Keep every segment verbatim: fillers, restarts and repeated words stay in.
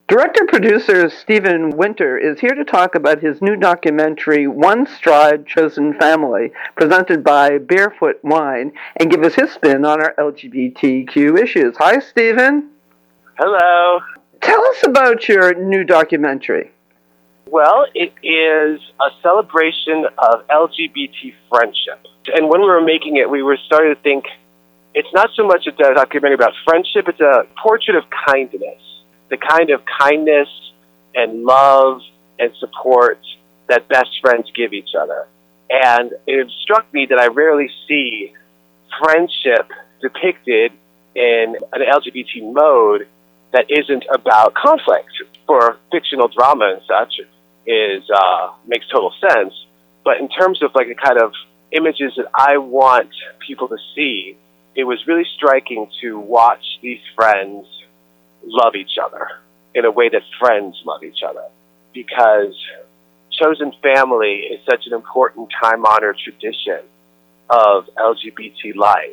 Director-producer Stephen Winter is here to talk about his new documentary, One Stride, Chosen Family, presented by Barefoot Wine, and give us his spin on our L G B T Q issues. Hi, Stephen. Hello. Tell us about your new documentary. Well, it is a celebration of L G B T friendship. And when we were making it, we were starting to think, it's not so much a documentary about friendship, it's a portrait of kindness. The kind of kindness and love and support that best friends give each other. And it struck me that I rarely see friendship depicted in an L G B T mode that isn't about conflict. For fictional drama and such, is uh, makes total sense. But in terms of like the kind of images that I want people to see, it was really striking to watch these friends love each other in a way that friends love each other, because chosen family is such an important time-honored tradition of L G B T life,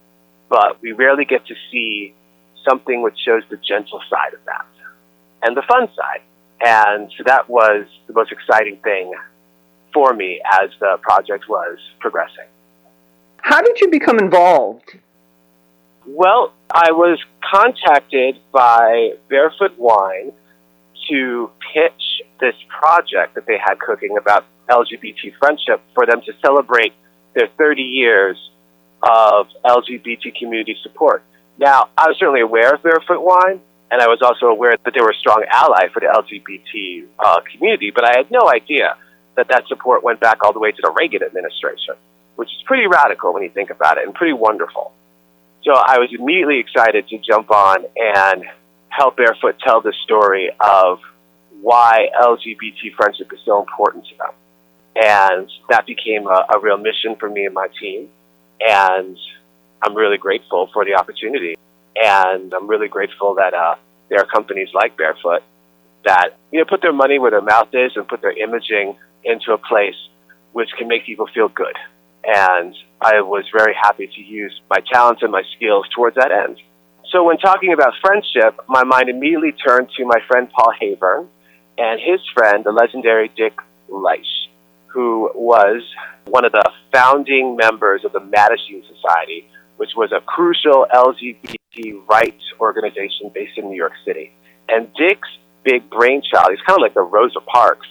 but we rarely get to see something which shows the gentle side of that and the fun side. And so that was the most exciting thing for me as the project was progressing. How did you become involved? Well, I was contacted by Barefoot Wine to pitch this project that they had cooking about L G B T friendship for them to celebrate their thirty years of L G B T community support. Now, I was certainly aware of Barefoot Wine, and I was also aware that they were a strong ally for the L G B T uh, community, but I had no idea that that support went back all the way to the Reagan administration, which is pretty radical when you think about it, and pretty wonderful. So I was immediately excited to jump on and help Barefoot tell the story of why L G B T friendship is so important to them. And that became a, a real mission for me and my team. And I'm really grateful for the opportunity. And I'm really grateful that uh, there are companies like Barefoot that, you know, put their money where their mouth is and put their imaging into a place which can make people feel good. And I was very happy to use my talents and my skills towards that end. So when talking about friendship, my mind immediately turned to my friend Paul Havern and his friend, the legendary Dick Leish, who was one of the founding members of the Mattachine Society, which was a crucial L G B T rights organization based in New York City. And Dick's big brainchild, he's kind of like the Rosa Parks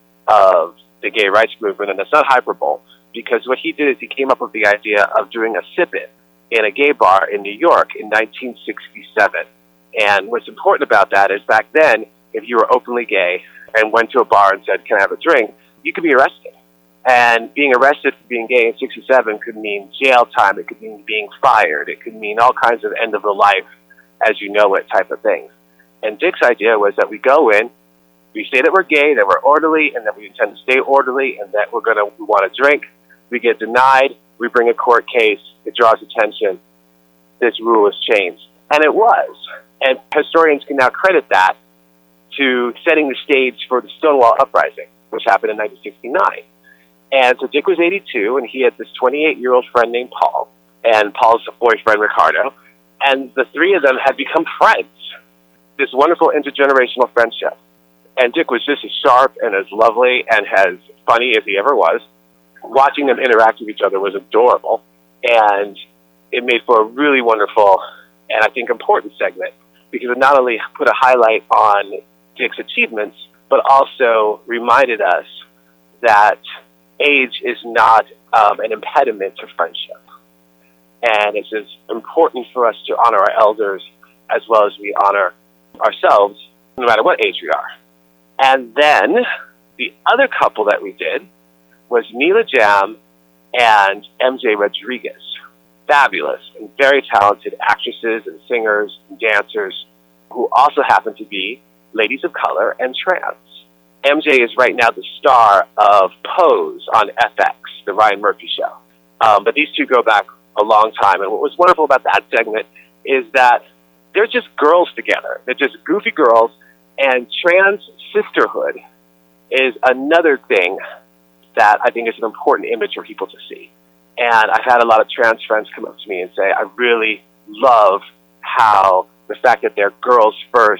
of the gay rights movement, and that's not hyperbole, because what he did is he came up with the idea of doing a sip-in in a gay bar in New York in nineteen sixty-seven. And what's important about that is back then, if you were openly gay and went to a bar and said, "Can I have a drink?" you could be arrested. And being arrested for being gay in sixty-seven could mean jail time. It could mean being fired. It could mean all kinds of end of the life as you know it type of things. And Dick's idea was that we go in, we say that we're gay, that we're orderly, and that we intend to stay orderly, and that we're going to we want to drink. We get denied. We bring a court case. It draws attention. This rule is changed. And it was. And historians can now credit that to setting the stage for the Stonewall Uprising, which happened in nineteen sixty-nine. And so Dick was eighty-two, and he had this twenty-eight-year-old friend named Paul, and Paul's boyfriend, Ricardo. And the three of them had become friends, this wonderful intergenerational friendship. And Dick was just as sharp and as lovely and as funny as he ever was. Watching them interact with each other was adorable, and it made for a really wonderful and I think important segment, because it not only put a highlight on Dick's achievements, but also reminded us that age is not um, an impediment to friendship. And it's as important for us to honor our elders as well as we honor ourselves, no matter what age we are. And then the other couple that we did was Mila Jam and M J Rodriguez. Fabulous and very talented actresses and singers and dancers who also happen to be ladies of color and trans. M J is right now the star of Pose on F X, the Ryan Murphy show. Um, but these two go back a long time. And what was wonderful about that segment is that they're just girls together. They're just goofy girls, and trans sisterhood is another thing that I think is an important image for people to see. And I've had a lot of trans friends come up to me and say, I really love how the fact that they're girls first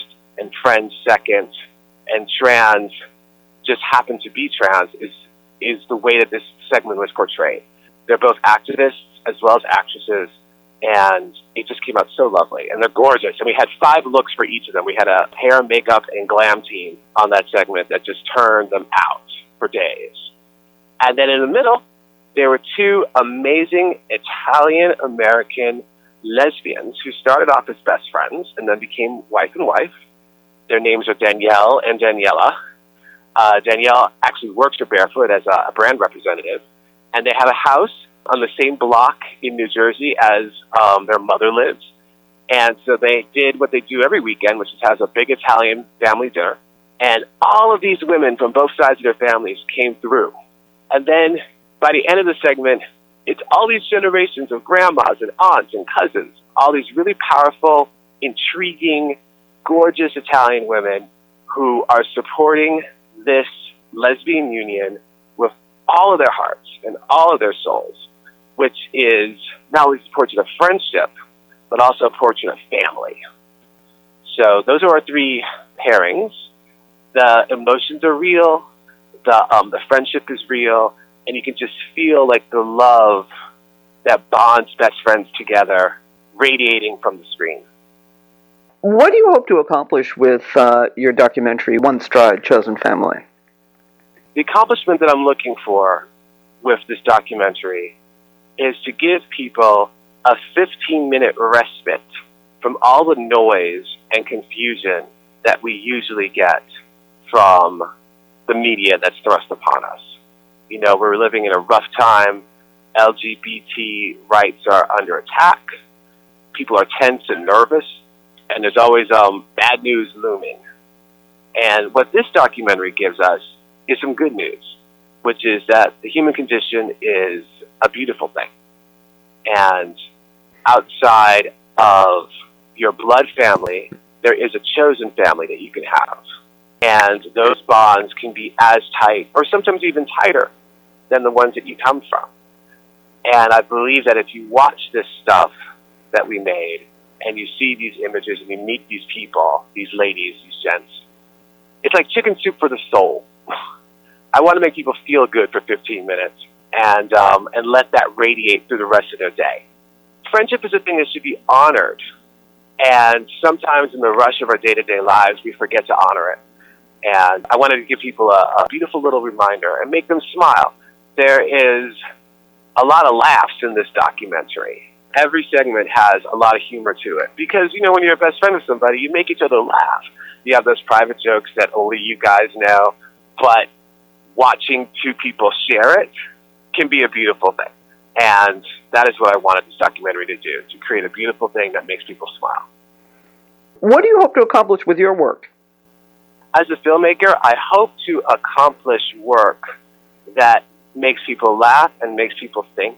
and friends second, and trans just happen to be trans is is the way that this segment was portrayed. They're both activists as well as actresses, and it just came out so lovely. And they're gorgeous. And we had five looks for each of them. We had a hair, makeup, and glam team on that segment that just turned them out for days. And then in the middle, there were two amazing Italian-American lesbians who started off as best friends and then became wife and wife. Their names are Danielle and Daniela. Uh, Danielle actually works for Barefoot as a, a brand representative, and they have a house on the same block in New Jersey as um, their mother lives. And so they did what they do every weekend, which is has a big Italian family dinner. And all of these women from both sides of their families came through. And then by the end of the segment, it's all these generations of grandmas and aunts and cousins, all these really powerful, intriguing, gorgeous Italian women who are supporting this lesbian union with all of their hearts and all of their souls, which is not only a portrait of friendship, but also a portrait of family. So those are our three pairings. The emotions are real, the um, the friendship is real, and you can just feel like the love that bonds best friends together radiating from the screen. What do you hope to accomplish with uh, your documentary, One Stride, Chosen Family? The accomplishment that I'm looking for with this documentary is to give people a fifteen-minute respite from all the noise and confusion that we usually get from the media that's thrust upon us. You know, we're living in a rough time. L G B T rights are under attack. People are tense and nervous, and there's always um, bad news looming. And what this documentary gives us is some good news, which is that the human condition is a beautiful thing. And outside of your blood family, there is a chosen family that you can have. And those bonds can be as tight, or sometimes even tighter, than the ones that you come from. And I believe that if you watch this stuff that we made, and you see these images, and you meet these people, these ladies, these gents, it's like chicken soup for the soul. I want to make people feel good for fifteen minutes and um, and let that radiate through the rest of their day. Friendship is a thing that should be honored. And sometimes in the rush of our day-to-day lives, we forget to honor it. And I wanted to give people a, a beautiful little reminder and make them smile. There is a lot of laughs in this documentary. Every segment has a lot of humor to it. Because, you know, when you're a best friend with somebody, you make each other laugh. You have those private jokes that only you guys know. But watching two people share it can be a beautiful thing. And that is what I wanted this documentary to do, to create a beautiful thing that makes people smile. What do you hope to accomplish with your work? As a filmmaker, I hope to accomplish work that makes people laugh and makes people think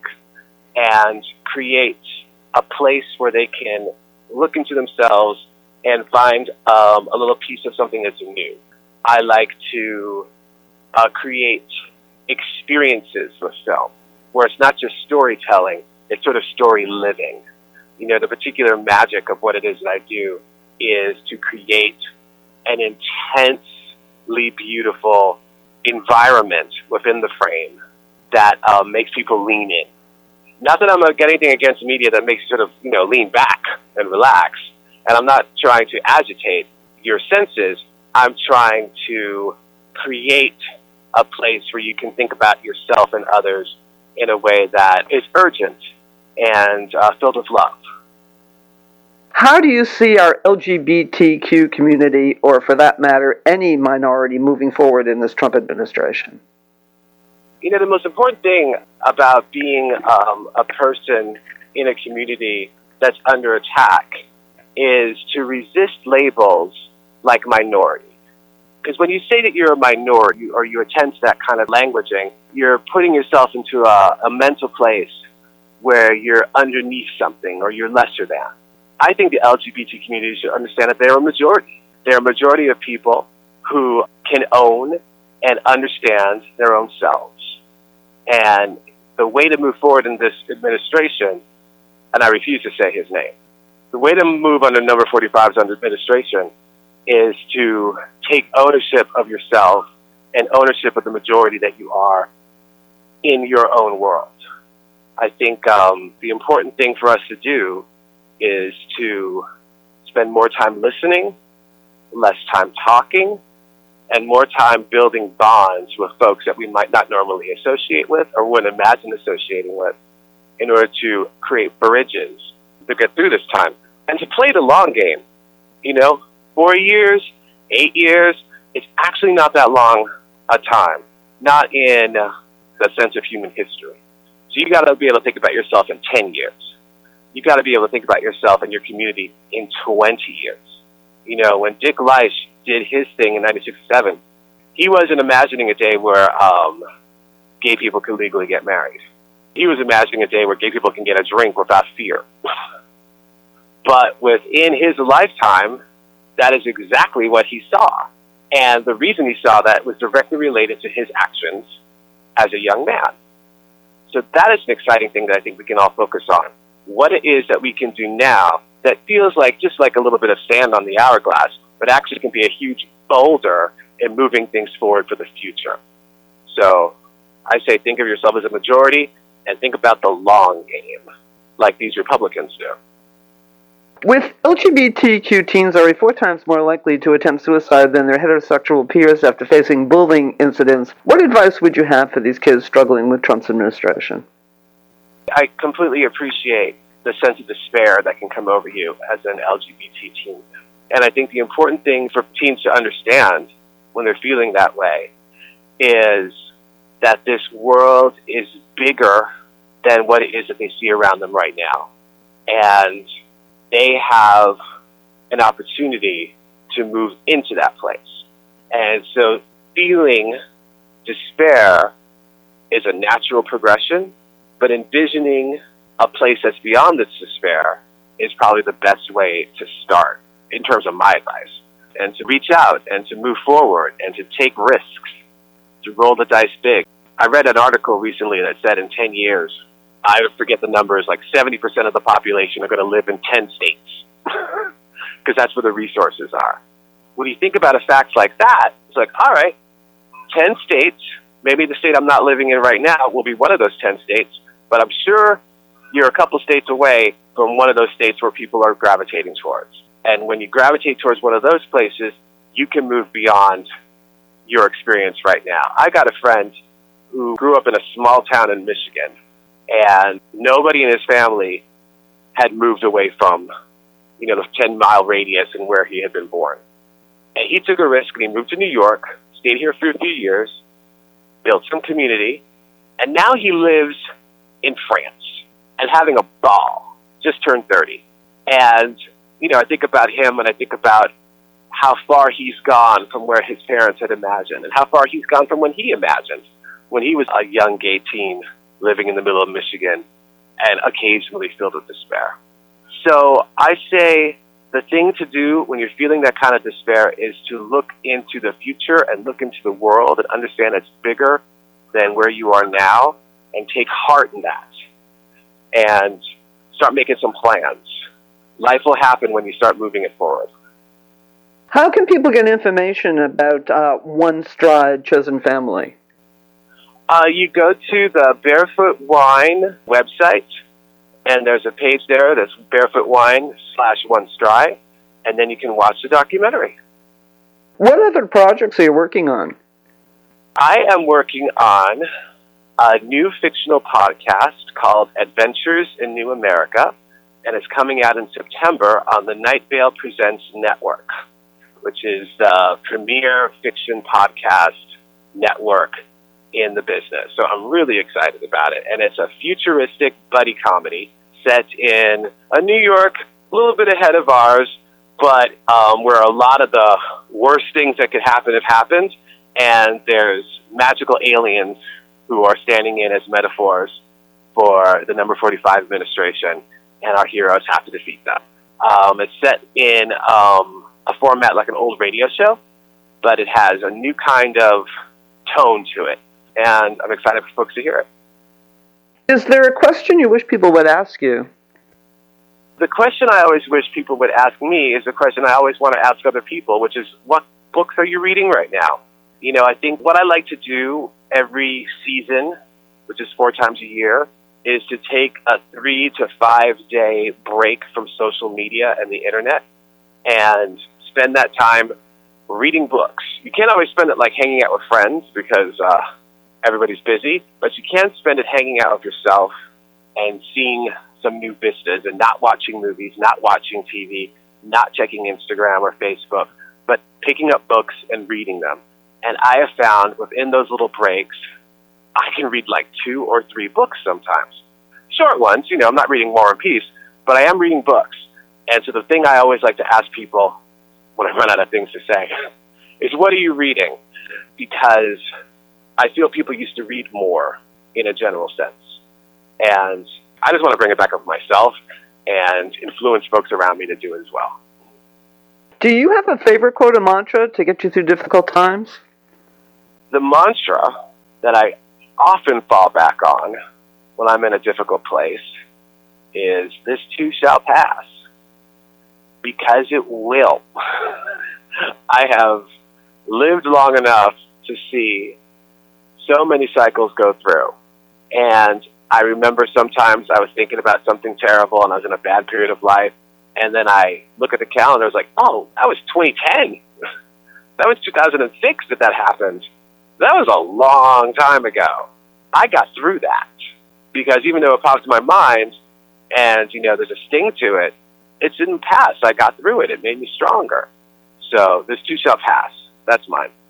and create a place where they can look into themselves and find um, a little piece of something that's new. I like to uh, create experiences with film, where it's not just storytelling, it's sort of story living. You know, the particular magic of what it is that I do is to create an intensely beautiful environment within the frame that um, makes people lean in. Not that I'm not getting anything against media that makes you sort of, you know, lean back and relax. And I'm not trying to agitate your senses. I'm trying to create a place where you can think about yourself and others in a way that is urgent and uh, filled with love. How do you see our L G B T Q community, or for that matter, any minority, moving forward in this Trump administration? You know, the most important thing about being um, a person in a community that's under attack is to resist labels like minority. Because when you say that you're a minority or you attend to that kind of languaging, you're putting yourself into a, a mental place where you're underneath something or you're lesser than. I think the L G B T community should understand that they're a majority. They're a majority of people who can own and understand their own selves. And the way to move forward in this administration, and I refuse to say his name, the way to move under number forty-five's under administration is to take ownership of yourself and ownership of the majority that you are in your own world. I think um, the important thing for us to do is to spend more time listening, less time talking, and more time building bonds with folks that we might not normally associate with or wouldn't imagine associating with in order to create bridges to get through this time and to play the long game. You know, four years, eight years, it's actually not that long a time, not in the sense of human history. So you got to be able to think about yourself in ten years. You got to be able to think about yourself and your community in twenty years. You know, when Dick Leish did his thing in nineteen sixty-seven, he wasn't imagining a day where um, gay people could legally get married. He was imagining a day where gay people can get a drink without fear. But within his lifetime, that is exactly what he saw. And the reason he saw that was directly related to his actions as a young man. So that is an exciting thing that I think we can all focus on. What it is that we can do now that feels like just like a little bit of sand on the hourglass, but actually can be a huge boulder in moving things forward for the future. So I say think of yourself as a majority and think about the long game, like these Republicans do. With L G B T Q teens are four times more likely to attempt suicide than their heterosexual peers after facing bullying incidents, what advice would you have for these kids struggling with Trump's administration? I completely appreciate the sense of despair that can come over you as an L G B T teen. And I think the important thing for teens to understand when they're feeling that way is that this world is bigger than what it is that they see around them right now. And they have an opportunity to move into that place. And so feeling despair is a natural progression, but envisioning a place that's beyond this despair is probably the best way to start in terms of my advice. And to reach out and to move forward and to take risks, to roll the dice big. I read an article recently that said in ten years, I forget the numbers, like seventy percent of the population are going to live in ten states because that's where the resources are. When you think about a fact like that, it's like, all right, ten states, maybe the state I'm not living in right now will be one of those ten states, but I'm sure you're a couple states away from one of those states where people are gravitating towards. And when you gravitate towards one of those places, you can move beyond your experience right now. I got a friend who grew up in a small town in Michigan, and nobody in his family had moved away from, you know, the ten-mile radius and where he had been born. And he took a risk, and he moved to New York, stayed here for a few years, built some community, and now he lives in France and having a ball, just turned thirty. And, you know, I think about him, and I think about how far he's gone from where his parents had imagined, and how far he's gone from when he imagined, when he was a young gay teen living in the middle of Michigan and occasionally filled with despair. So I say the thing to do when you're feeling that kind of despair is to look into the future and look into the world and understand it's bigger than where you are now, and take heart in that and start making some plans. Life will happen when you start moving it forward. How can people get information about uh, One Stride Chosen Family? Uh, you go to the Barefoot Wine website, and there's a page there that's Barefoot Wine slash One Stride, and then you can watch the documentary. What other projects are you working on? I am working on a new fictional podcast called Adventures in New America, and it's coming out in September on the Night Vale Presents Network, which is the premier fiction podcast network in the business. So I'm really excited about it. And it's a futuristic buddy comedy set in a New York, a little bit ahead of ours, but um, where a lot of the worst things that could happen have happened, and there's magical aliens who are standing in as metaphors for the number forty-five administration, and our heroes have to defeat them. Um, it's set in um, a format like an old radio show, but it has a new kind of tone to it, and I'm excited for folks to hear it. Is there a question you wish people would ask you? The question I always wish people would ask me is the question I always want to ask other people, which is, what books are you reading right now? You know, I think what I like to do every season, which is four times a year, is to take a three to five day break from social media and the internet and spend that time reading books. You can't always spend it like hanging out with friends because uh, everybody's busy, but you can spend it hanging out with yourself and seeing some new vistas and not watching movies, not watching T V, not checking Instagram or Facebook, but picking up books and reading them. And I have found within those little breaks, I can read like two or three books sometimes. Short ones, you know, I'm not reading War and Peace, but I am reading books. And so the thing I always like to ask people when I run out of things to say is, what are you reading? Because I feel people used to read more in a general sense. And I just want to bring it back up myself and influence folks around me to do it as well. Do you have a favorite quote or mantra to get you through difficult times? The mantra that I often fall back on when I'm in a difficult place is, this too shall pass, because it will. I have lived long enough to see so many cycles go through. And I remember sometimes I was thinking about something terrible and I was in a bad period of life. And then I look at the calendar, I was like, oh, that was twenty ten. That was two thousand six that that happened. That was a long time ago. I got through that because even though it popped in my mind and, you know, there's a sting to it, it didn't pass. I got through it. It made me stronger. So this too shall pass. That's mine.